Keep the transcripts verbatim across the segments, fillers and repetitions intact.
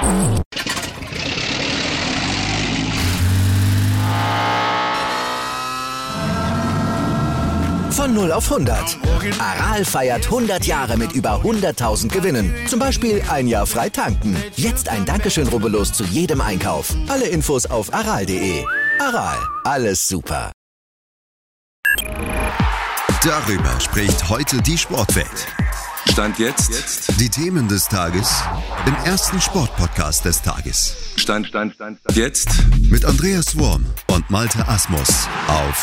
Von null auf hundert. Aral feiert hundert Jahre mit über hunderttausend Gewinnen. Zum Beispiel ein Jahr frei tanken. Jetzt ein Dankeschön, rubbellos zu jedem Einkauf. Alle Infos auf aral punkt de. Aral, alles super. Darüber spricht heute die Sportwelt. Stand jetzt. Die Themen des Tages im ersten Sportpodcast des Tages. Stand, Stand, Stand, Stand. Jetzt. Mit Andreas Worm und Malte Asmus auf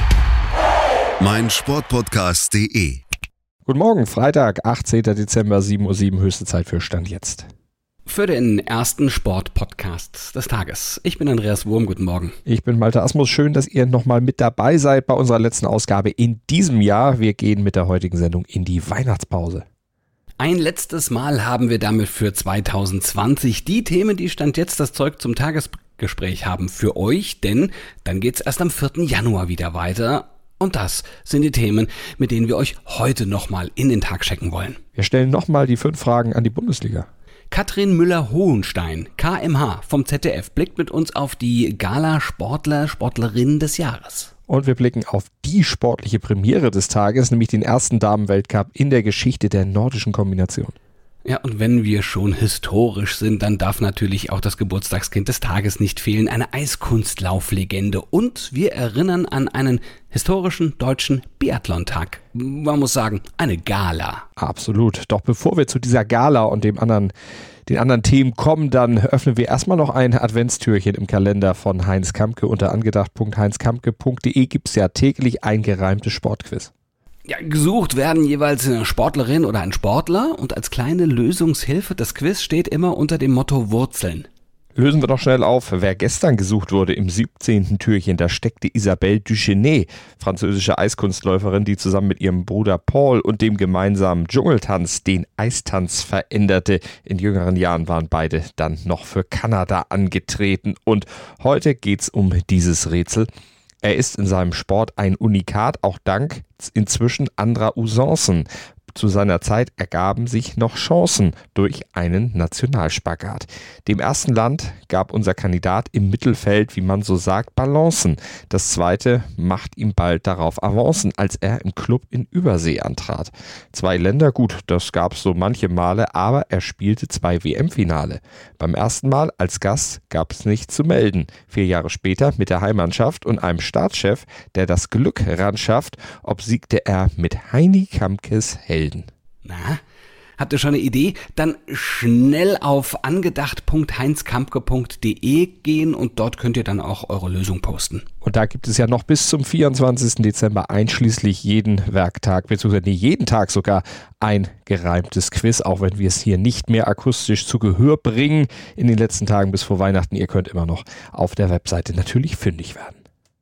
meinsportpodcast punkt de. Guten Morgen, Freitag, achtzehnten Dezember, sieben Uhr sieben, höchste Zeit für Stand jetzt. Für den ersten Sportpodcast des Tages. Ich bin Andreas Wurm, guten Morgen. Ich bin Malte Asmus, schön, dass ihr nochmal mit dabei seid bei unserer letzten Ausgabe in diesem Jahr. Wir gehen mit der heutigen Sendung in die Weihnachtspause. Ein letztes Mal haben wir damit für zwanzig zwanzig die Themen, die Stand jetzt das Zeug zum Tagesgespräch haben für euch, denn dann geht's erst am vierten Januar wieder weiter. Und das sind die Themen, mit denen wir euch heute nochmal in den Tag checken wollen. Wir stellen nochmal die fünf Fragen an die Bundesliga. Katrin Müller-Hohenstein, K M H vom Z D F, blickt mit uns auf die Gala-Sportler, Sportlerinnen des Jahres. Und wir blicken auf die sportliche Premiere des Tages, nämlich den ersten Damenweltcup in der Geschichte der nordischen Kombination. Ja, und wenn wir schon historisch sind, dann darf natürlich auch das Geburtstagskind des Tages nicht fehlen, eine Eiskunstlauflegende. Und wir erinnern an einen historischen deutschen Biathlon-Tag. Man muss sagen, eine Gala. Absolut. Doch bevor wir zu dieser Gala und dem anderen, den anderen Themen kommen, dann öffnen wir erstmal noch ein Adventstürchen im Kalender von Heinz Kampke. Unter angedacht punkt heinz kampke punkt de gibt es ja täglich ein gereimtes Sportquiz. Ja, gesucht werden jeweils eine Sportlerin oder ein Sportler und als kleine Lösungshilfe, das Quiz steht immer unter dem Motto Wurzeln. Lösen wir doch schnell auf, wer gestern gesucht wurde im siebzehnten Türchen. Da steckte Isabelle Duchesne, französische Eiskunstläuferin, die zusammen mit ihrem Bruder Paul und dem gemeinsamen Dschungeltanz den Eistanz veränderte. In jüngeren Jahren waren beide dann noch für Kanada angetreten. Und heute geht's um dieses Rätsel. Er ist in seinem Sport ein Unikat, auch dank inzwischen anderer Usancen. Zu seiner Zeit ergaben sich noch Chancen durch einen Nationalspagat. Dem ersten Land gab unser Kandidat im Mittelfeld, wie man so sagt, Balancen. Das zweite macht ihm bald darauf Avancen, als er im Club in Übersee antrat. Zwei Länder, gut, das gab es so manche Male, aber er spielte zwei W M-Finale. Beim ersten Mal als Gast gab es nichts zu melden. Vier Jahre später mit der Heimmannschaft und einem Staatschef, der das Glück ranschafft, obsiegte er mit Heini Kampkes Helden. Na, habt ihr schon eine Idee? Dann schnell auf angedacht punkt heinz kampke punkt de gehen und dort könnt ihr dann auch eure Lösung posten. Und da gibt es ja noch bis zum vierundzwanzigsten Dezember einschließlich jeden Werktag, beziehungsweise jeden Tag sogar ein gereimtes Quiz, auch wenn wir es hier nicht mehr akustisch zu Gehör bringen in den letzten Tagen bis vor Weihnachten. Ihr könnt immer noch auf der Webseite natürlich fündig werden.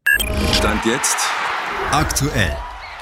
Stand jetzt. Aktuell.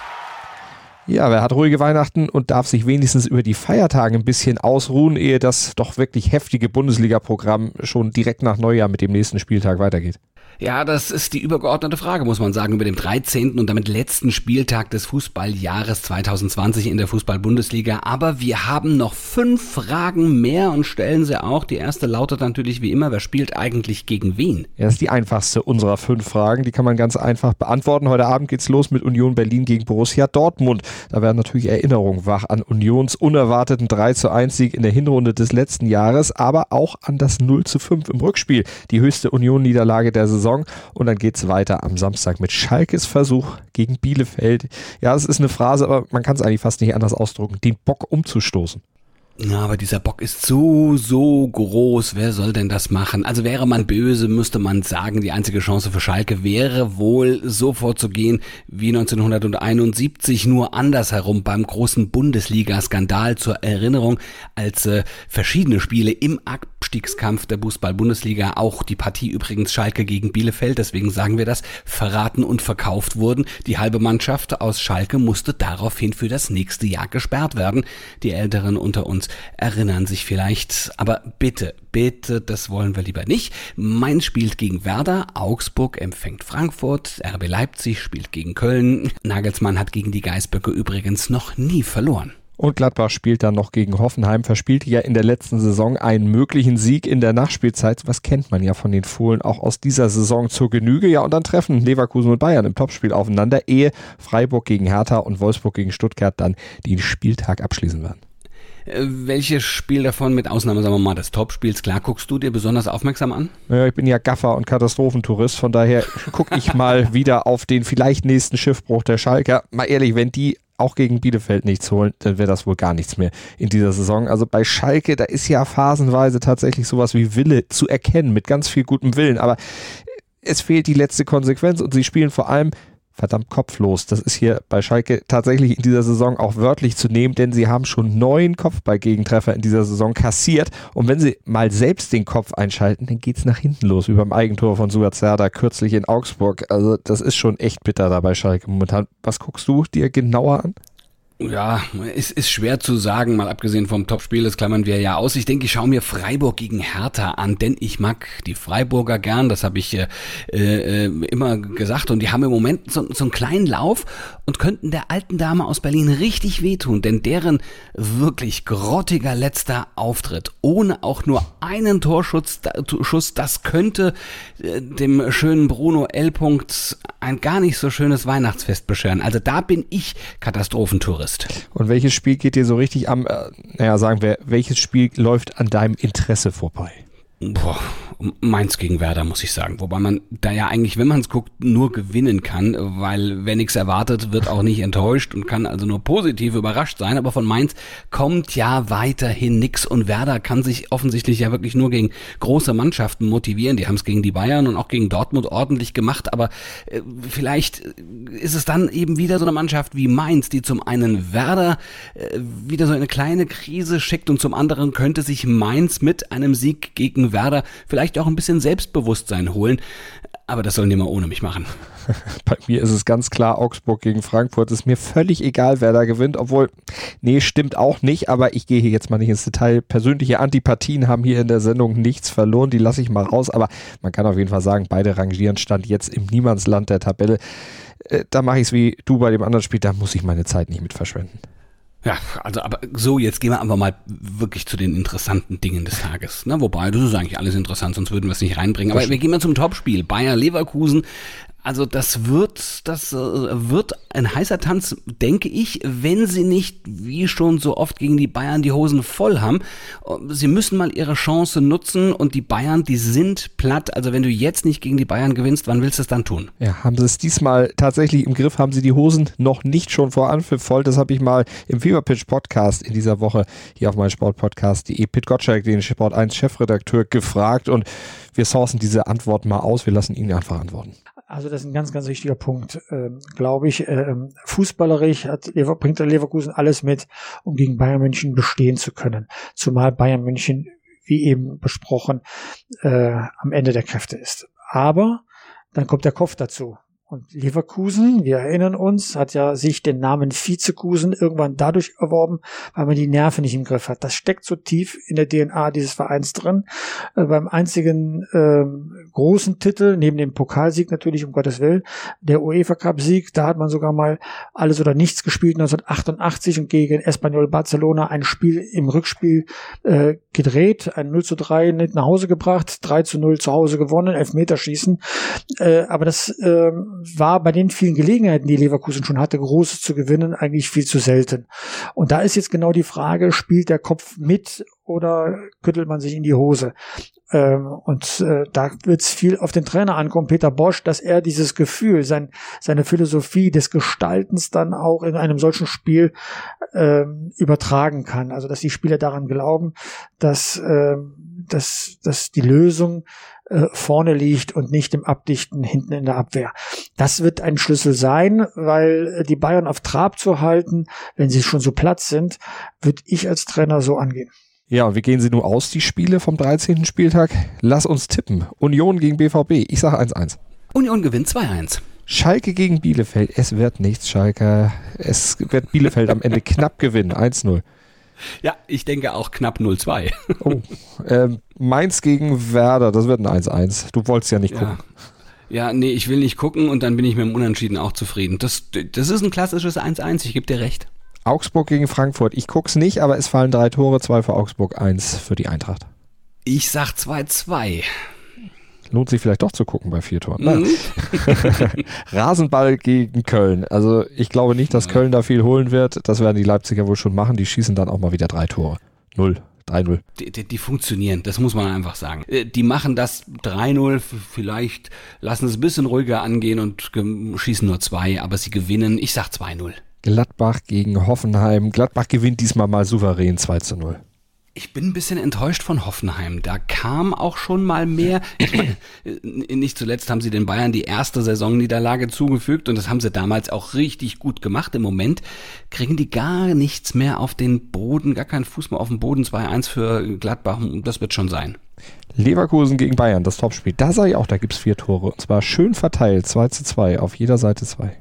Ja, wer hat ruhige Weihnachten und darf sich wenigstens über die Feiertage ein bisschen ausruhen, ehe das doch wirklich heftige Bundesliga-Programm schon direkt nach Neujahr mit dem nächsten Spieltag weitergeht? Ja, das ist die übergeordnete Frage, muss man sagen, über den dreizehnten und damit letzten Spieltag des Fußballjahres zwanzig zwanzig in der Fußball-Bundesliga. Aber wir haben noch fünf Fragen mehr und stellen sie auch. Die erste lautet natürlich wie immer, wer spielt eigentlich gegen wen? Ja, das ist die einfachste unserer fünf Fragen. Die kann man ganz einfach beantworten. Heute Abend geht's los mit Union Berlin gegen Borussia Dortmund. Da werden natürlich Erinnerungen wach an Unions unerwarteten drei zu eins Sieg in der Hinrunde des letzten Jahres, aber auch an das null zu fünf im Rückspiel. Die höchste Union-Niederlage der Saison. Und dann geht es weiter am Samstag mit Schalkes Versuch gegen Bielefeld. Ja, es ist eine Phrase, aber man kann es eigentlich fast nicht anders ausdrücken, den Bock umzustoßen. Ja, aber dieser Bock ist so, so groß. Wer soll denn das machen? Also wäre man böse, müsste man sagen, die einzige Chance für Schalke wäre wohl so vorzugehen wie neunzehnhunderteinundsiebzig, nur andersherum beim großen Bundesliga-Skandal. Zur Erinnerung, als äh, verschiedene Spiele im Abstiegskampf der Fußball-Bundesliga, auch die Partie übrigens Schalke gegen Bielefeld, deswegen sagen wir das, verraten und verkauft wurden. Die halbe Mannschaft aus Schalke musste daraufhin für das nächste Jahr gesperrt werden. Die Älteren unter uns erinnern sich vielleicht, aber bitte, bitte, das wollen wir lieber nicht. Mainz spielt gegen Werder, Augsburg empfängt Frankfurt, R B Leipzig spielt gegen Köln. Nagelsmann hat gegen die Geißböcke übrigens noch nie verloren. Und Gladbach spielt dann noch gegen Hoffenheim, verspielte ja in der letzten Saison einen möglichen Sieg in der Nachspielzeit. Was kennt man ja von den Fohlen auch aus dieser Saison zur Genüge. Ja, und dann treffen Leverkusen und Bayern im Topspiel aufeinander, ehe Freiburg gegen Hertha und Wolfsburg gegen Stuttgart dann den Spieltag abschließen werden. Welches Spiel davon, mit Ausnahme, sagen wir mal, des Topspiels, klar, guckst du dir besonders aufmerksam an? Ja, ich bin ja Gaffer und Katastrophentourist, von daher gucke ich mal wieder auf den vielleicht nächsten Schiffbruch der Schalker. Mal ehrlich, wenn die auch gegen Bielefeld nichts holen, dann wäre das wohl gar nichts mehr in dieser Saison. Also bei Schalke, da ist ja phasenweise tatsächlich sowas wie Wille zu erkennen, mit ganz viel gutem Willen, aber es fehlt die letzte Konsequenz und sie spielen vor allem verdammt kopflos. Das ist hier bei Schalke tatsächlich in dieser Saison auch wörtlich zu nehmen, denn sie haben schon neun Kopfballgegentreffer in dieser Saison kassiert und wenn sie mal selbst den Kopf einschalten, dann geht's nach hinten los, wie beim Eigentor von Suat Serdar kürzlich in Augsburg. Also das ist schon echt bitter da bei Schalke momentan. Was guckst du dir genauer an? Ja, es ist schwer zu sagen, mal abgesehen vom Topspiel, das klammern wir ja aus. Ich denke, ich schaue mir Freiburg gegen Hertha an, denn ich mag die Freiburger gern, das habe ich äh, äh, immer gesagt. Und die haben im Moment so, so einen kleinen Lauf und könnten der alten Dame aus Berlin richtig wehtun, denn deren wirklich grottiger letzter Auftritt, ohne auch nur einen Torschuss, Schuss, das könnte äh, dem schönen Bruno L. ein gar nicht so schönes Weihnachtsfest bescheren. Also da bin ich Katastrophentourist. Und welches Spiel geht dir so richtig am, äh, naja, sagen wir, welches Spiel läuft an deinem Interesse vorbei? Boah, Mainz gegen Werder, muss ich sagen. Wobei man da ja eigentlich, wenn man es guckt, nur gewinnen kann, weil wer nichts erwartet, wird auch nicht enttäuscht und kann also nur positiv überrascht sein. Aber von Mainz kommt ja weiterhin nix und Werder kann sich offensichtlich ja wirklich nur gegen große Mannschaften motivieren. Die haben es gegen die Bayern und auch gegen Dortmund ordentlich gemacht, aber äh, vielleicht ist es dann eben wieder so eine Mannschaft wie Mainz, die zum einen Werder äh, wieder so eine kleine Krise schickt und zum anderen könnte sich Mainz mit einem Sieg gegen Werder vielleicht auch ein bisschen Selbstbewusstsein holen, aber das sollen die mal ohne mich machen. Bei mir ist es ganz klar Augsburg gegen Frankfurt. Es ist mir völlig egal, wer da gewinnt, obwohl, nee, stimmt auch nicht, aber ich gehe hier jetzt mal nicht ins Detail. Persönliche Antipathien haben hier in der Sendung nichts verloren, die lasse ich mal raus, aber man kann auf jeden Fall sagen, beide rangieren Stand jetzt im Niemandsland der Tabelle. Äh, da mache ich es wie du bei dem anderen Spiel, da muss ich meine Zeit nicht mit verschwenden. Ja, also aber so, jetzt gehen wir einfach mal wirklich zu den interessanten Dingen des Tages. Ne? Wobei, das ist eigentlich alles interessant, sonst würden wir es nicht reinbringen. Aber wir gehen mal zum Topspiel. Bayer Leverkusen. Also das wird, das äh, wird ein heißer Tanz, denke ich, wenn sie nicht, wie schon so oft gegen die Bayern, die Hosen voll haben. Sie müssen mal ihre Chance nutzen und die Bayern, die sind platt. Also wenn du jetzt nicht gegen die Bayern gewinnst, wann willst du es dann tun? Ja, haben sie es diesmal tatsächlich im Griff, haben sie die Hosen noch nicht schon vor Anpfiff voll. Das habe ich mal im Feverpitch Podcast in dieser Woche hier auf meinsportpodcast punkt de Pit Gottschalk, den Sport eins Chefredakteur, gefragt und wir sourcen diese Antwort mal aus. Wir lassen ihn einfach antworten. Also das ist ein ganz, ganz wichtiger Punkt, ähm, glaube ich. Ähm, fußballerisch hat Lever- bringt der Leverkusen alles mit, um gegen Bayern München bestehen zu können. Zumal Bayern München, wie eben besprochen, äh, am Ende der Kräfte ist. Aber dann kommt der Kopf dazu. Und Leverkusen, wir erinnern uns, hat ja sich den Namen Vizekusen irgendwann dadurch erworben, weil man die Nerven nicht im Griff hat. Das steckt so tief in der D N A dieses Vereins drin. Äh, beim einzigen äh, großen Titel, neben dem Pokalsieg natürlich, um Gottes Willen, der UEFA-Cup-Sieg, da hat man sogar mal alles oder nichts gespielt, neunzehnhundertachtundachtzig und gegen Espanyol Barcelona ein Spiel im Rückspiel äh, gedreht, ein null zu drei nicht nach Hause gebracht, drei zu null zu Hause gewonnen, Elfmeterschießen. Äh, aber das äh, war bei den vielen Gelegenheiten, die Leverkusen schon hatte, Großes zu gewinnen, eigentlich viel zu selten. Und da ist jetzt genau die Frage, spielt der Kopf mit oder küttelt man sich in die Hose? Ähm, und äh, da wird es viel auf den Trainer ankommen, Peter Bosz, dass er dieses Gefühl, sein, seine Philosophie des Gestaltens dann auch in einem solchen Spiel ähm, übertragen kann. Also dass die Spieler daran glauben, dass, ähm, dass, dass die Lösung vorne liegt und nicht im Abdichten hinten in der Abwehr. Das wird ein Schlüssel sein, weil die Bayern auf Trab zu halten, wenn sie schon so platt sind, würde ich als Trainer so angehen. Ja, und wie gehen sie nun aus, die Spiele vom dreizehnten Spieltag? Lass uns tippen. Union gegen B V B. Ich sage eins eins. Union gewinnt zwei eins. Schalke gegen Bielefeld. Es wird nichts, Schalke. Es wird Bielefeld am Ende knapp gewinnen. eins null. Ja, ich denke auch knapp null zwei. Oh, ähm, Mainz gegen Werder, das wird ein eins eins. Du wolltest ja nicht gucken. Ja. ja, nee, ich will nicht gucken und dann bin ich mit dem Unentschieden auch zufrieden. Das, das ist ein klassisches eins eins, ich gebe dir recht. Augsburg gegen Frankfurt. Ich guck's nicht, aber es fallen drei Tore, zwei für Augsburg, eins für die Eintracht. Ich sag zwei zwei. Lohnt sich vielleicht doch zu gucken bei vier Toren. Mhm. Rasenball gegen Köln. Also ich glaube nicht, dass Köln da viel holen wird. Das werden die Leipziger wohl schon machen. Die schießen dann auch mal wieder drei Tore. Null. drei null. Die, die, die funktionieren, das muss man einfach sagen. Die machen das drei null, vielleicht lassen es ein bisschen ruhiger angehen und schießen nur zwei, aber sie gewinnen. Ich sag zwei null. Gladbach gegen Hoffenheim. Gladbach gewinnt diesmal mal souverän zwei zu null. Ich bin ein bisschen enttäuscht von Hoffenheim. Da kam auch schon mal mehr. Ich meine, nicht zuletzt haben sie den Bayern die erste Saisonniederlage zugefügt und das haben sie damals auch richtig gut gemacht. Im Moment kriegen die gar nichts mehr auf den Boden, gar keinen Fuß mehr auf den Boden. zwei eins für Gladbach, das wird schon sein. Leverkusen gegen Bayern, das Topspiel. Da sage ich auch, da gibt es vier Tore. Und zwar schön verteilt, zwei zu zwei, auf jeder Seite zwei.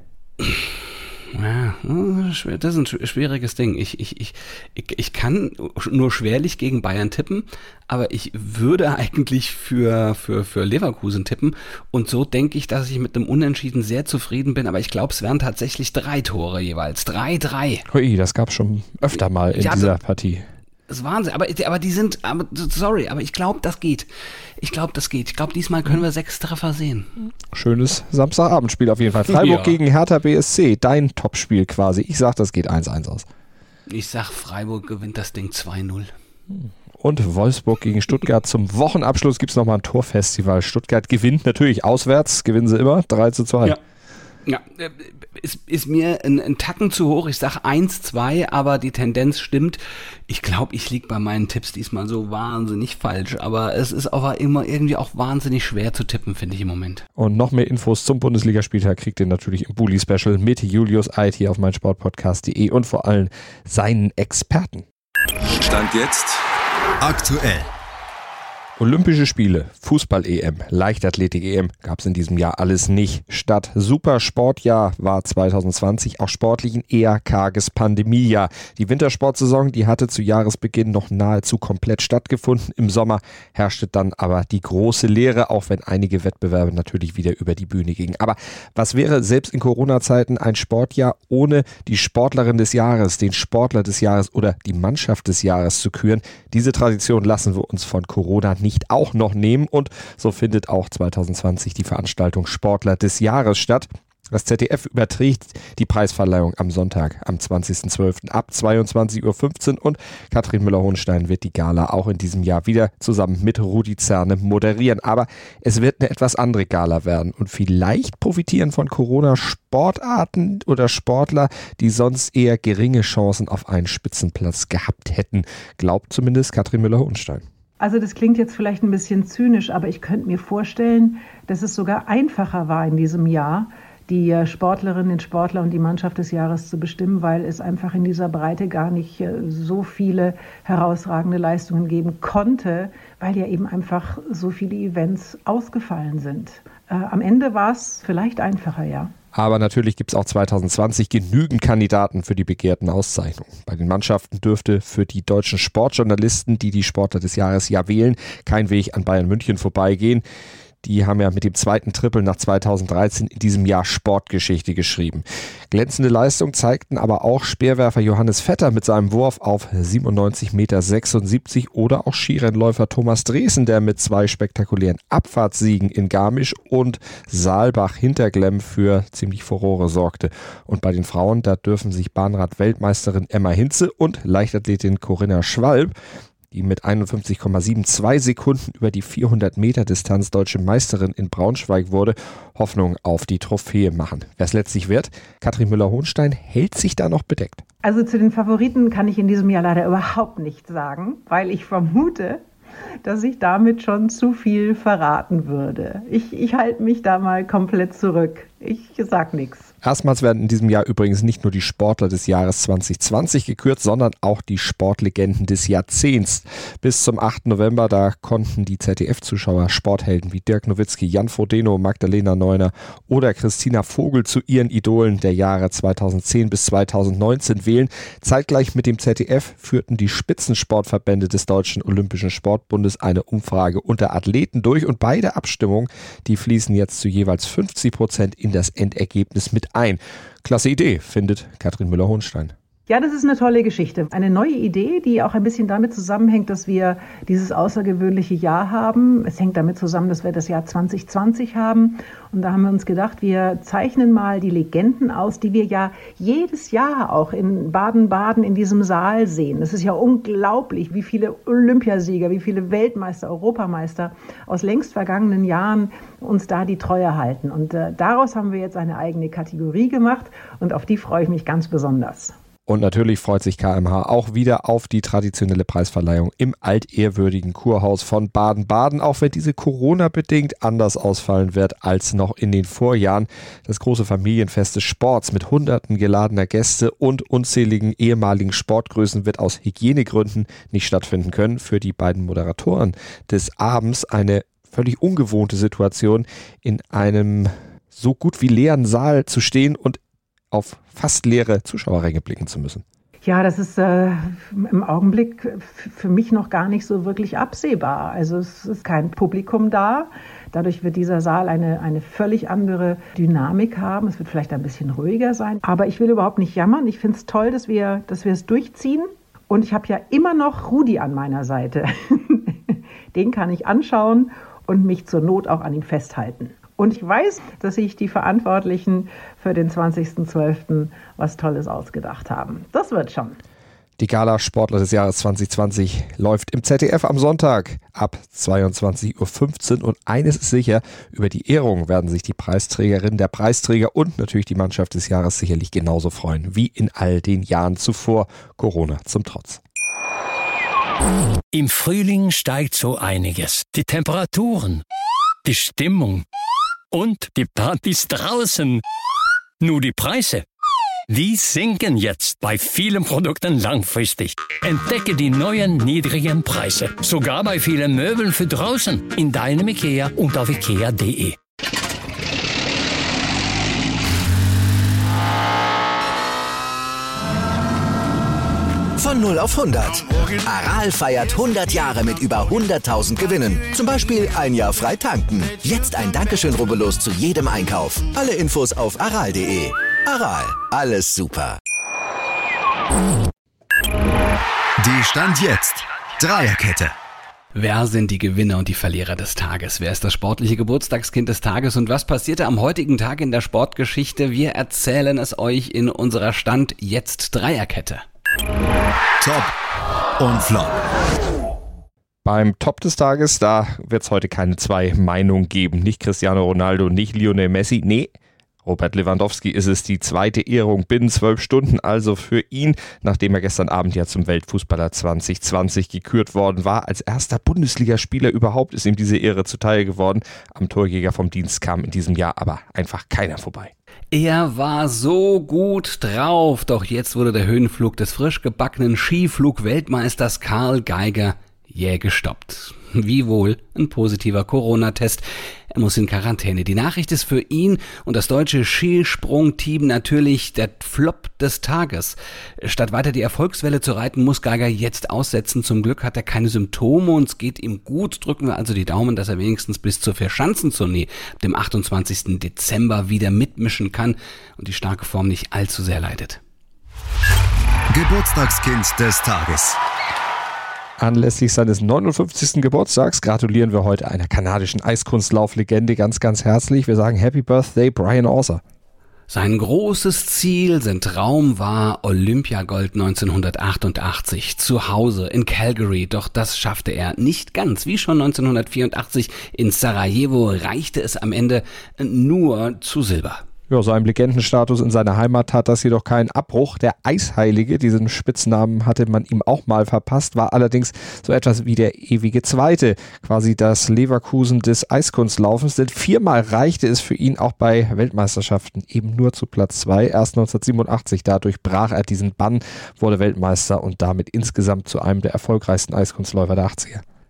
Ja, das ist ein schwieriges Ding. Ich, ich, ich, ich kann nur schwerlich gegen Bayern tippen, aber ich würde eigentlich für, für, für Leverkusen tippen. Und so denke ich, dass ich mit dem Unentschieden sehr zufrieden bin. Aber ich glaube, es wären tatsächlich drei Tore jeweils. drei drei. Hui, das gab es schon öfter mal in ja, dieser Partie. Das ist Wahnsinn, aber, aber die sind, aber, sorry, aber ich glaube, das geht. Ich glaube, das geht. Ich glaube, diesmal können wir sechs Treffer sehen. Schönes Samstagabendspiel auf jeden Fall. Freiburg ja. gegen Hertha B S C, dein Topspiel quasi. Ich sag, das geht eins eins aus. Ich sag, Freiburg gewinnt das Ding zwei null. Und Wolfsburg gegen Stuttgart. Zum Wochenabschluss gibt es nochmal ein Torfestival. Stuttgart gewinnt natürlich auswärts, gewinnen sie immer, drei zu zwei. Ja. Ja, ist, ist mir ein, ein Tacken zu hoch. Ich sage eins zwei, aber die Tendenz stimmt. Ich glaube, ich liege bei meinen Tipps diesmal so wahnsinnig falsch. Aber es ist aber immer irgendwie auch wahnsinnig schwer zu tippen, finde ich im Moment. Und noch mehr Infos zum Bundesligaspieltag kriegt ihr natürlich im Bulli-Special mit Julius Eid hier auf meinsportpodcast punkt de und vor allem seinen Experten. Stand jetzt aktuell. Olympische Spiele, Fußball-E M, Leichtathletik-E M gab es in diesem Jahr alles nicht. Statt Supersportjahr war zwanzig zwanzig auch sportlich ein eher karges Pandemiejahr. Die Wintersportsaison, die hatte zu Jahresbeginn noch nahezu komplett stattgefunden. Im Sommer herrschte dann aber die große Leere, auch wenn einige Wettbewerbe natürlich wieder über die Bühne gingen. Aber was wäre selbst in Corona-Zeiten ein Sportjahr ohne die Sportlerin des Jahres, den Sportler des Jahres oder die Mannschaft des Jahres zu küren? Diese Tradition lassen wir uns von Corona nicht nicht auch noch nehmen und so findet auch zwanzig zwanzig die Veranstaltung Sportler des Jahres statt. Das Z D F überträgt die Preisverleihung am Sonntag, am zwanzigsten zwölften ab zweiundzwanzig Uhr fünfzehn und Katrin Müller-Hohenstein wird die Gala auch in diesem Jahr wieder zusammen mit Rudi Zerne moderieren. Aber es wird eine etwas andere Gala werden und vielleicht profitieren von Corona Sportarten oder Sportler, die sonst eher geringe Chancen auf einen Spitzenplatz gehabt hätten, glaubt zumindest Katrin Müller-Hohenstein. Also das klingt jetzt vielleicht ein bisschen zynisch, aber ich könnte mir vorstellen, dass es sogar einfacher war in diesem Jahr, die Sportlerinnen, den Sportler und die Mannschaft des Jahres zu bestimmen, weil es einfach in dieser Breite gar nicht so viele herausragende Leistungen geben konnte, weil ja eben einfach so viele Events ausgefallen sind. Äh, am Ende war es vielleicht einfacher, ja. Aber natürlich gibt es auch zwanzig zwanzig genügend Kandidaten für die begehrten Auszeichnungen. Bei den Mannschaften dürfte für die deutschen Sportjournalisten, die die Sportler des Jahres ja wählen, kein Weg an Bayern München vorbeigehen. Die haben ja mit dem zweiten Triple nach zweitausenddreizehn in diesem Jahr Sportgeschichte geschrieben. Glänzende Leistung zeigten aber auch Speerwerfer Johannes Vetter mit seinem Wurf auf siebenundneunzig Komma sechsundsiebzig Meter oder auch Skirennläufer Thomas Dresen, der mit zwei spektakulären Abfahrtssiegen in Garmisch und Saalbach-Hinterglemm für ziemlich Furore sorgte. Und bei den Frauen, da dürfen sich Bahnrad-Weltmeisterin Emma Hinze und Leichtathletin Corinna Schwalb, die mit einundfünfzig Komma zweiundsiebzig Sekunden über die vierhundert Meter Distanz deutsche Meisterin in Braunschweig wurde, Hoffnung auf die Trophäe machen. Wer es letztlich wird, Katrin Müller-Hohenstein hält sich da noch bedeckt. Also zu den Favoriten kann ich in diesem Jahr leider überhaupt nichts sagen, weil ich vermute, dass ich damit schon zu viel verraten würde. Ich, ich halte mich da mal komplett zurück. Ich sag nichts. Erstmals werden in diesem Jahr übrigens nicht nur die Sportler des Jahres zwanzig zwanzig gekürt, sondern auch die Sportlegenden des Jahrzehnts. Bis zum achten November, da konnten die Z D F-Zuschauer Sporthelden wie Dirk Nowitzki, Jan Frodeno, Magdalena Neuner oder Christina Vogel zu ihren Idolen der Jahre zweitausendzehn bis zweitausendneunzehn wählen. Zeitgleich mit dem Z D F führten die Spitzensportverbände des Deutschen Olympischen Sportbundes eine Umfrage unter Athleten durch und beide Abstimmungen, die fließen jetzt zu jeweils fünfzig Prozent in das Endergebnis mit ein. Klasse Idee, findet Katrin Müller-Hohenstein. Ja, das ist eine tolle Geschichte. Eine neue Idee, die auch ein bisschen damit zusammenhängt, dass wir dieses außergewöhnliche Jahr haben. Es hängt damit zusammen, dass wir das Jahr zwanzig zwanzig haben. Und da haben wir uns gedacht, wir zeichnen mal die Legenden aus, die wir ja jedes Jahr auch in Baden-Baden in diesem Saal sehen. Es ist ja unglaublich, wie viele Olympiasieger, wie viele Weltmeister, Europameister aus längst vergangenen Jahren uns da die Treue halten. Und äh, daraus haben wir jetzt eine eigene Kategorie gemacht und auf die freue ich mich ganz besonders. Und natürlich freut sich K M H auch wieder auf die traditionelle Preisverleihung im altehrwürdigen Kurhaus von Baden-Baden, auch wenn diese Corona-bedingt anders ausfallen wird als noch in den Vorjahren. Das große Familienfest des Sports mit hunderten geladener Gäste und unzähligen ehemaligen Sportgrößen wird aus Hygienegründen nicht stattfinden können. Für die beiden Moderatoren des Abends eine völlig ungewohnte Situation, in einem so gut wie leeren Saal zu stehen und auf fast leere Zuschauerränge blicken zu müssen. Ja, das ist äh, im Augenblick f- für mich noch gar nicht so wirklich absehbar. Also es ist kein Publikum da. Dadurch wird dieser Saal eine, eine völlig andere Dynamik haben. Es wird vielleicht ein bisschen ruhiger sein. Aber ich will überhaupt nicht jammern. Ich finde es toll, dass wir, dass wir es durchziehen. Und ich habe ja immer noch Rudi an meiner Seite. Den kann ich anschauen und mich zur Not auch an ihm festhalten. Und ich weiß, dass sich die Verantwortlichen für den zwanzigsten zwölften was Tolles ausgedacht haben. Das wird schon. Die Gala Sportler des Jahres zwanzig zwanzig läuft im Z D F am Sonntag ab zweiundzwanzig Uhr fünfzehn. Und eines ist sicher, über die Ehrung werden sich die Preisträgerin, der Preisträger und natürlich die Mannschaft des Jahres sicherlich genauso freuen wie in all den Jahren zuvor, Corona zum Trotz. Im Frühling steigt so einiges. Die Temperaturen, die Stimmung und die Partys draußen. Nur die Preise, die sinken jetzt bei vielen Produkten langfristig. Entdecke die neuen niedrigen Preise, sogar bei vielen Möbeln für draußen, in deinem IKEA und auf ikea punkt de. Von null auf hundert. Aral feiert hundert Jahre mit über hunderttausend Gewinnen. Zum Beispiel ein Jahr frei tanken. Jetzt ein Dankeschön, rubbellos zu jedem Einkauf. Alle Infos auf aral punkt de. Aral, alles super. Die Stand jetzt. Dreierkette. Wer sind die Gewinner und die Verlierer des Tages? Wer ist das sportliche Geburtstagskind des Tages? Und was passierte am heutigen Tag in der Sportgeschichte? Wir erzählen es euch in unserer Stand jetzt Dreierkette. Top und Flop. Beim Top des Tages, da wird es heute keine zwei Meinungen geben. Nicht Cristiano Ronaldo, nicht Lionel Messi, nee, Robert Lewandowski ist es, die zweite Ehrung binnen zwölf Stunden, also für ihn, nachdem er gestern Abend ja zum Weltfußballer zwanzig zwanzig gekürt worden war. Als erster Bundesligaspieler überhaupt ist ihm diese Ehre zuteil geworden. Am Torjäger vom Dienst kam in diesem Jahr aber einfach keiner vorbei. Er war so gut drauf, doch jetzt wurde der Höhenflug des frisch gebackenen Skiflug-Weltmeisters Karl Geiger jäh gestoppt. Wie wohl ein positiver Corona-Test. Er muss in Quarantäne. Die Nachricht ist für ihn und das deutsche Skisprungteam natürlich der Flop des Tages. Statt weiter die Erfolgswelle zu reiten, muss Geiger jetzt aussetzen. Zum Glück hat er keine Symptome und es geht ihm gut. Drücken wir also die Daumen, dass er wenigstens bis zur Vierschanzentournee dem achtundzwanzigsten Dezember wieder mitmischen kann und die starke Form nicht allzu sehr leidet. Geburtstagskind des Tages. Anlässlich seines neunundfünfzigsten Geburtstags gratulieren wir heute einer kanadischen Eiskunstlauflegende ganz, ganz herzlich. Wir sagen Happy Birthday, Brian Orser. Sein großes Ziel, sein Traum war Olympiagold neunzehnhundertachtundachtzig zu Hause in Calgary. Doch das schaffte er nicht ganz. Wie schon neunzehnhundertvierundachtzig in Sarajevo reichte es am Ende nur zu Silber. Ja, seinem Legendenstatus in seiner Heimat tat das jedoch keinen Abbruch. Der Eisheilige, diesen Spitznamen hatte man ihm auch mal verpasst, war allerdings so etwas wie der ewige Zweite, quasi das Leverkusen des Eiskunstlaufens, denn viermal reichte es für ihn auch bei Weltmeisterschaften eben nur zu Platz zwei. Erst neunzehnhundertsiebenundachtzig, dadurch brach er diesen Bann, wurde Weltmeister und damit insgesamt zu einem der erfolgreichsten Eiskunstläufer der achtziger.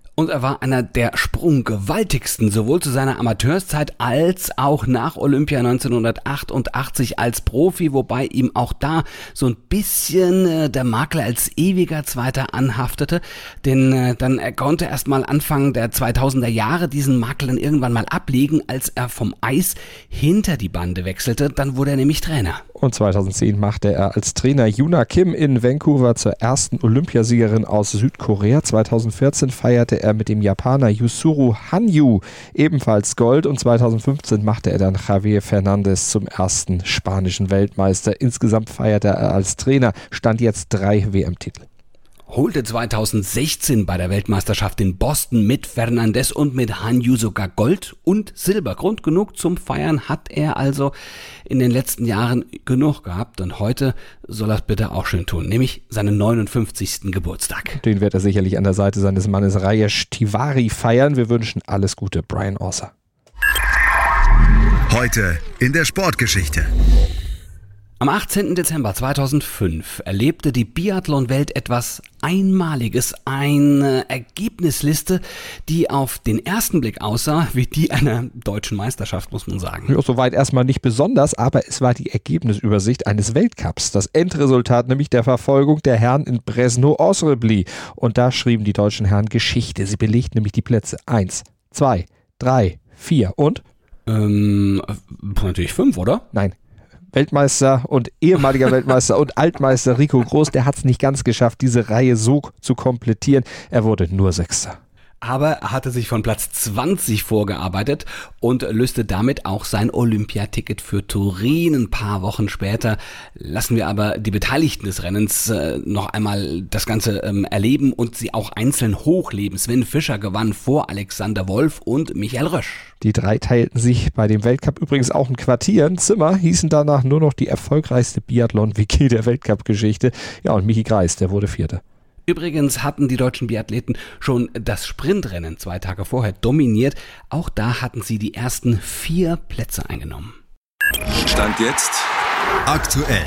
Und er war einer der sprunggewaltigsten, sowohl zu seiner Amateurszeit als auch nach Olympia neunzehnhundertachtundachtzig als Profi, wobei ihm auch da so ein bisschen äh, der Makel als ewiger Zweiter anhaftete, denn äh, dann er konnte erst mal Anfang der zweitausender Jahre diesen Makel dann irgendwann mal ablegen, als er vom Eis hinter die Bande wechselte, dann wurde er nämlich Trainer. Und zweitausendzehn machte er als Trainer Juna Kim in Vancouver zur ersten Olympiasiegerin aus Südkorea. zweitausendvierzehn feierte er mit dem Japaner Yusuru Hanyu ebenfalls Gold und zweitausendfünfzehn machte er dann Javier Fernandez zum ersten spanischen Weltmeister. Insgesamt feierte er als Trainer, stand jetzt drei W M-Titel. Holte zweitausendsechzehn bei der Weltmeisterschaft in Boston mit Fernandez und mit Hanyu sogar Gold und Silber. Grund genug zum Feiern hat er also in den letzten Jahren genug gehabt und heute soll er es bitte auch schön tun, nämlich seinen neunundfünfzigsten Geburtstag. Den wird er sicherlich an der Seite seines Mannes Rajesh Tiwari feiern. Wir wünschen alles Gute, Brian Orser. Heute in der Sportgeschichte. Am achtzehnten Dezember zweitausendfünf erlebte die Biathlon-Welt etwas Einmaliges, eine Ergebnisliste, die auf den ersten Blick aussah wie die einer deutschen Meisterschaft, muss man sagen. Ja, soweit erstmal nicht besonders, aber es war die Ergebnisübersicht eines Weltcups. Das Endresultat nämlich der Verfolgung der Herren in Brezno-Osrebli. Und da schrieben die deutschen Herren Geschichte. Sie belegten nämlich die Plätze eins, zwei, drei, vier und? Ähm, natürlich fünf, oder? Nein. Weltmeister und ehemaliger Weltmeister und Altmeister Rico Groß, der hat es nicht ganz geschafft, diese Reihe so zu komplettieren. Er wurde nur Sechster. Aber er hatte sich von Platz zwanzig vorgearbeitet und löste damit auch sein Olympiaticket für Turin. Ein paar Wochen später lassen wir aber die Beteiligten des Rennens äh, noch einmal das Ganze ähm, erleben und sie auch einzeln hochleben. Sven Fischer gewann vor Alexander Wolf und Michael Rösch. Die drei teilten sich bei dem Weltcup übrigens auch ein Quartier. Ein Zimmer, hießen danach nur noch die erfolgreichste Biathlon-W G der Weltcup-Geschichte. Ja, und Michi Greis, der wurde Vierter. Übrigens hatten die deutschen Biathleten schon das Sprintrennen zwei Tage vorher dominiert. Auch da hatten sie die ersten vier Plätze eingenommen. Stand jetzt aktuell.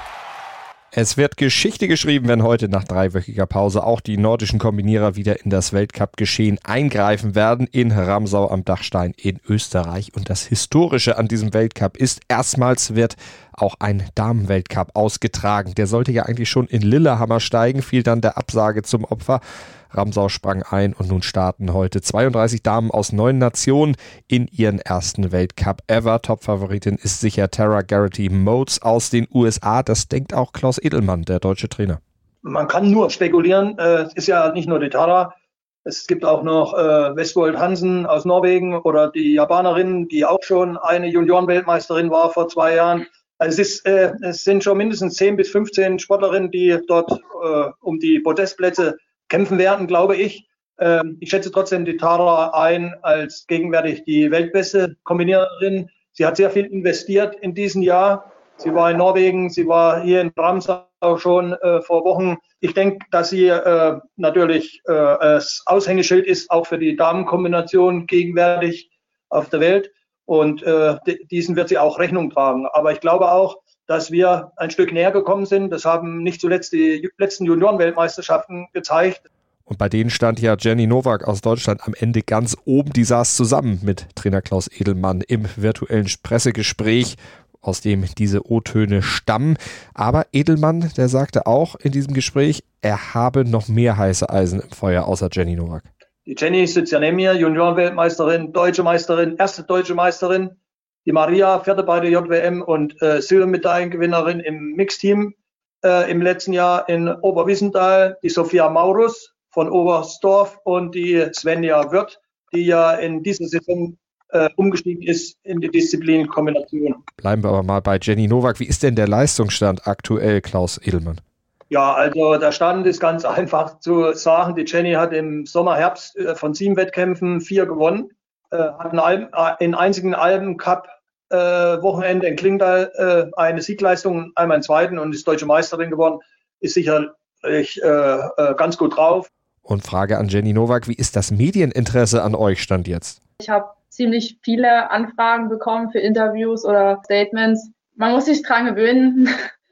Es wird Geschichte geschrieben, wenn heute nach dreiwöchiger Pause auch die nordischen Kombinierer wieder in das Weltcup-Geschehen eingreifen werden in Ramsau am Dachstein in Österreich. Und das Historische an diesem Weltcup ist, erstmals wird auch ein Damenweltcup ausgetragen. Der sollte ja eigentlich schon in Lillehammer steigen, fiel dann der Absage zum Opfer. Ramsau sprang ein und nun starten heute zweiunddreißig Damen aus neun Nationen in ihren ersten Weltcup ever. Topfavoritin ist sicher Tara Garrity Motes aus den U S A. Das denkt auch Klaus Edelmann, der deutsche Trainer. Man kann nur spekulieren. Es ist ja nicht nur die Tara. Es gibt auch noch äh, Westwold Hansen aus Norwegen oder die Japanerin, die auch schon eine Juniorenweltmeisterin war vor zwei Jahren. Also es, ist, äh, es sind schon mindestens zehn bis fünfzehn Sportlerinnen, die dort äh, um die Podestplätze kämpfen werden, glaube ich. Ähm, ich schätze trotzdem die Tara ein als gegenwärtig die weltbeste Kombiniererin. Sie hat sehr viel investiert in diesem Jahr. Sie war in Norwegen, sie war hier in Ramsau schon äh, vor Wochen. Ich denke, dass sie äh, natürlich äh, das Aushängeschild ist, auch für die Damenkombination gegenwärtig auf der Welt. Und äh, diesen wird sie auch Rechnung tragen. Aber ich glaube auch, dass wir ein Stück näher gekommen sind. Das haben nicht zuletzt die letzten Juniorenweltmeisterschaften gezeigt. Und bei denen stand ja Jenny Nowak aus Deutschland am Ende ganz oben. Die saß zusammen mit Trainer Klaus Edelmann im virtuellen Pressegespräch, aus dem diese O-Töne stammen. Aber Edelmann, der sagte auch in diesem Gespräch, er habe noch mehr heiße Eisen im Feuer außer Jenny Nowak. Die Jenny sitzt ja neben mir, Juniorenweltmeisterin, deutsche Meisterin, erste deutsche Meisterin. Die Maria, vierte bei der J W M und äh, Silbermedaillengewinnerin im Mixteam äh, im letzten Jahr in Oberwiesenthal. Die Sophia Maurus von Oberstdorf und die Svenja Wirth, die ja in dieser Saison äh, umgestiegen ist in die Disziplin Kombination. Bleiben wir aber mal bei Jenny Nowak. Wie ist denn der Leistungsstand aktuell, Klaus Edelmann? Ja, also der Stand ist ganz einfach zu sagen. Die Jenny hat im Sommer, Herbst äh, von sieben Wettkämpfen vier gewonnen. Hat einen einzigen Alpen-Cup-Wochenende äh, in Klingtal äh, eine Siegleistung, einmal einen zweiten und ist deutsche Meisterin geworden, ist sicherlich äh, äh, ganz gut drauf. Und Frage an Jenny Nowak, wie ist das Medieninteresse an euch Stand jetzt? Ich habe ziemlich viele Anfragen bekommen für Interviews oder Statements. Man muss sich dran gewöhnen,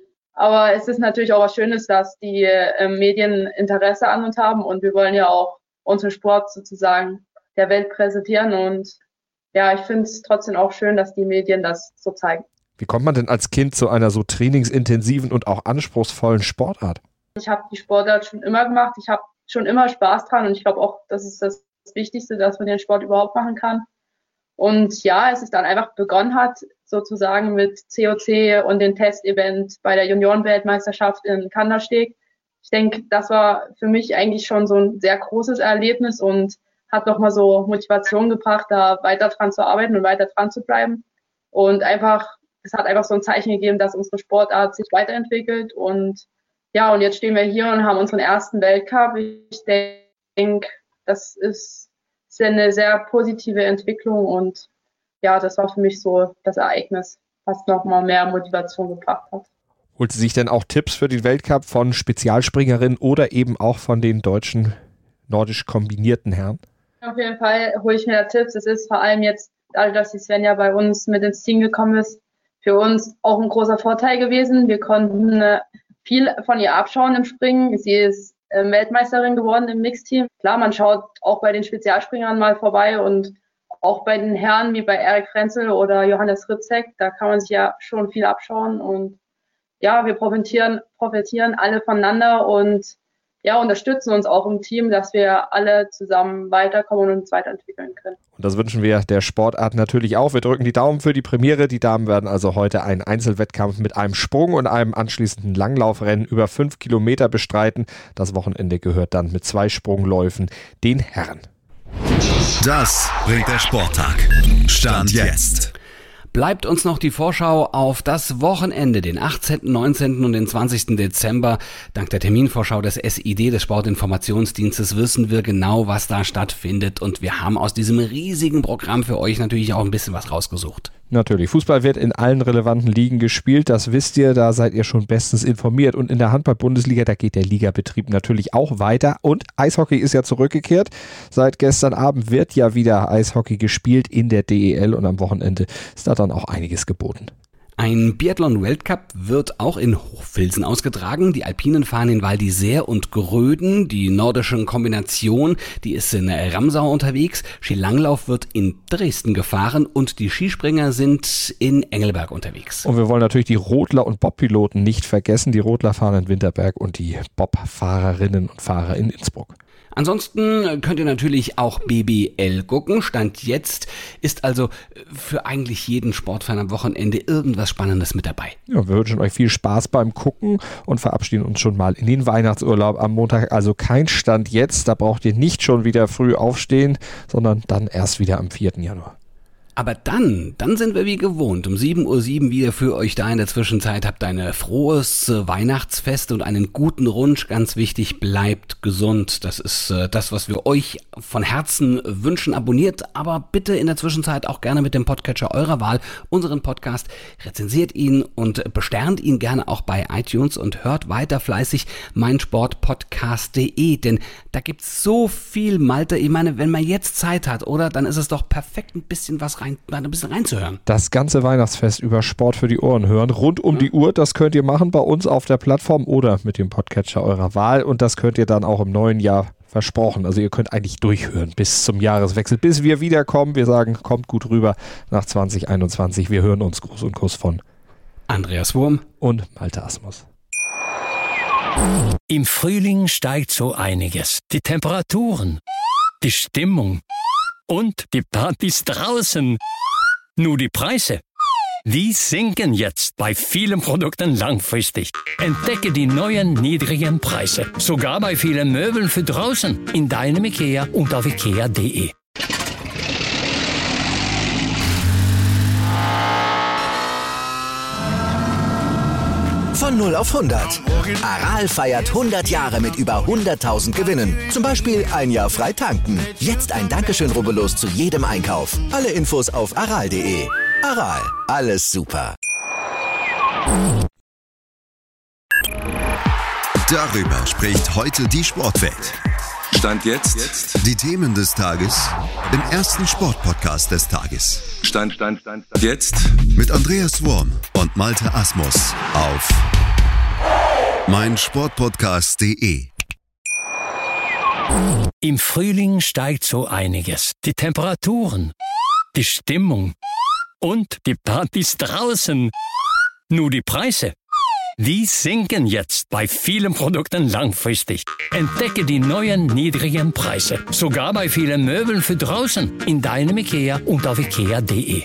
aber es ist natürlich auch was Schönes, dass die äh, Medien Interesse an uns haben und wir wollen ja auch unseren Sport sozusagen der Welt präsentieren. Und ja, ich finde es trotzdem auch schön, dass die Medien das so zeigen. Wie kommt man denn als Kind zu einer so trainingsintensiven und auch anspruchsvollen Sportart? Ich habe die Sportart schon immer gemacht. Ich habe schon immer Spaß dran und ich glaube auch, das ist das Wichtigste, dass man den Sport überhaupt machen kann. Und ja, als es dann einfach begonnen hat, sozusagen mit C O C und dem Testevent bei der Juniorenweltmeisterschaft in Kandersteg. Ich denke, das war für mich eigentlich schon so ein sehr großes Erlebnis und hat nochmal so Motivation gebracht, da weiter dran zu arbeiten und weiter dran zu bleiben. Und einfach, es hat einfach so ein Zeichen gegeben, dass unsere Sportart sich weiterentwickelt. Und ja, und jetzt stehen wir hier und haben unseren ersten Weltcup. Ich denke, das ist eine sehr positive Entwicklung und ja, das war für mich so das Ereignis, was nochmal mehr Motivation gebracht hat. Holt sie sich denn auch Tipps für den Weltcup von Spezialspringerinnen oder eben auch von den deutschen nordisch kombinierten Herren? Auf jeden Fall hole ich mir da Tipps. Es ist vor allem jetzt, dadurch, dass die Svenja bei uns mit ins Team gekommen ist, für uns auch ein großer Vorteil gewesen. Wir konnten viel von ihr abschauen im Springen. Sie ist Weltmeisterin geworden im Mixteam. Klar, man schaut auch bei den Spezialspringern mal vorbei und auch bei den Herren wie bei Erik Frenzel oder Johannes Ritzek, da kann man sich ja schon viel abschauen und ja, wir profitieren, profitieren alle voneinander und ja, unterstützen uns auch im Team, dass wir alle zusammen weiterkommen und uns weiterentwickeln können. Und das wünschen wir der Sportart natürlich auch. Wir drücken die Daumen für die Premiere. Die Damen werden also heute einen Einzelwettkampf mit einem Sprung und einem anschließenden Langlaufrennen über fünf Kilometer bestreiten. Das Wochenende gehört dann mit zwei Sprungläufen den Herren. Das bringt der Sporttag. Stand jetzt. Bleibt uns noch die Vorschau auf das Wochenende, den achtzehnten, neunzehnten und den zwanzigsten Dezember. Dank der Terminvorschau des S I D, des Sportinformationsdienstes, wissen wir genau, was da stattfindet. Und wir haben aus diesem riesigen Programm für euch natürlich auch ein bisschen was rausgesucht. Natürlich, Fußball wird in allen relevanten Ligen gespielt, das wisst ihr, da seid ihr schon bestens informiert. Und in der Handball-Bundesliga, da geht der Ligabetrieb natürlich auch weiter. Und Eishockey ist ja zurückgekehrt. Seit gestern Abend wird ja wieder Eishockey gespielt in der D E L und am Wochenende ist da dann auch einiges geboten. Ein Biathlon-Weltcup wird auch in Hochfilzen ausgetragen. Die Alpinen fahren in Val d'Isère und Gröden. Die nordische Kombination, die ist in Ramsau unterwegs. Skilanglauf wird in Dresden gefahren und die Skispringer sind in Engelberg unterwegs. Und wir wollen natürlich die Rodler und Bobpiloten nicht vergessen. Die Rodler fahren in Winterberg und die Bobfahrerinnen und Fahrer in Innsbruck. Ansonsten könnt ihr natürlich auch B B L gucken. Stand jetzt ist also für eigentlich jeden Sportfan am Wochenende irgendwas Spannendes mit dabei. Ja, wir wünschen euch viel Spaß beim Gucken und verabschieden uns schon mal in den Weihnachtsurlaub am Montag. Also kein Stand jetzt, da braucht ihr nicht schon wieder früh aufstehen, sondern dann erst wieder am vierten Januar. Aber dann, dann sind wir wie gewohnt um sieben Uhr sieben wieder für euch da. In der Zwischenzeit habt ein frohes Weihnachtsfest und einen guten Rutsch. Ganz wichtig, bleibt gesund. Das ist äh, das, was wir euch von Herzen wünschen. Abonniert aber bitte in der Zwischenzeit auch gerne mit dem Podcatcher eurer Wahl unseren Podcast. Rezensiert ihn und besternt ihn gerne auch bei iTunes und hört weiter fleißig meinsportpodcast punkt de, denn da gibt's so viel, Malte. Ich meine, wenn man jetzt Zeit hat, oder, dann ist es doch perfekt, ein bisschen was rein, ein bisschen reinzuhören. Das ganze Weihnachtsfest über Sport für die Ohren hören, rund um die Uhr, das könnt ihr machen bei uns auf der Plattform oder mit dem Podcatcher eurer Wahl und das könnt ihr dann auch im neuen Jahr versprochen. Also ihr könnt eigentlich durchhören bis zum Jahreswechsel, bis wir wiederkommen. Wir sagen, kommt gut rüber nach zwanzig einundzwanzig. Wir hören uns. Gruß und Kuss von Andreas Wurm und Malte Asmus. Im Frühling steigt so einiges. Die Temperaturen, die Stimmung und die Partys draußen. Nur die Preise, die sinken jetzt bei vielen Produkten langfristig. Entdecke die neuen niedrigen Preise. Sogar bei vielen Möbeln für draußen. In deinem IKEA und auf ikea punkt de. Von null auf hundert. Aral feiert hundert Jahre mit über hunderttausend Gewinnen. Zum Beispiel ein Jahr frei tanken. Jetzt ein Dankeschön, rubbellos zu jedem Einkauf. Alle Infos auf aral punkt de. Aral, alles super. Darüber spricht heute die Sportwelt. Stand jetzt. Die Themen des Tages im ersten Sportpodcast des Tages. Stand, Stand, Stand, Stand. Jetzt. Mit Andreas Wurm und Malte Asmus auf meinsportpodcast punkt de. Im Frühling steigt so einiges. Die Temperaturen, die Stimmung und die Partys draußen. Nur die Preise, die sinken jetzt bei vielen Produkten langfristig. Entdecke die neuen niedrigen Preise. Sogar bei vielen Möbeln für draußen. In deinem IKEA und auf ikea punkt de.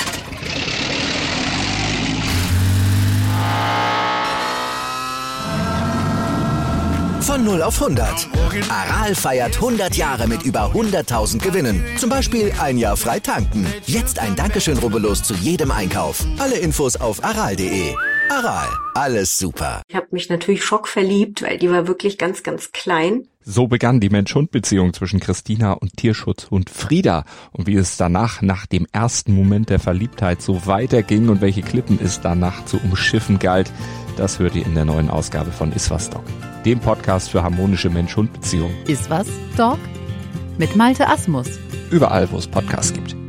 Von null auf hundert. Aral feiert hundert Jahre mit über hunderttausend Gewinnen. Zum Beispiel ein Jahr frei tanken. Jetzt ein Dankeschön, rubbellos zu jedem Einkauf. Alle Infos auf aral punkt de. Aral, alles super. Ich habe mich natürlich schockverliebt, weil die war wirklich ganz, ganz klein. So begann die Mensch-Hund-Beziehung zwischen Christina und Tierschutzhund Frieda. Und wie es danach, nach dem ersten Moment der Verliebtheit, so weiterging und welche Klippen es danach zu umschiffen galt, das hört ihr in der neuen Ausgabe von Iswas Dog, dem Podcast für harmonische Mensch-Hund-Beziehungen. Iswas Dog mit Malte Asmus. Überall, wo es Podcasts gibt.